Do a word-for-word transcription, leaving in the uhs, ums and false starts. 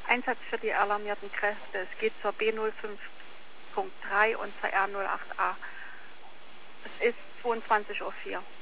Einsatz für die alarmierten Kräfte. Es geht zur B null fünf Punkt drei und zur R null acht A. Es ist zweiundzwanzig Uhr vier.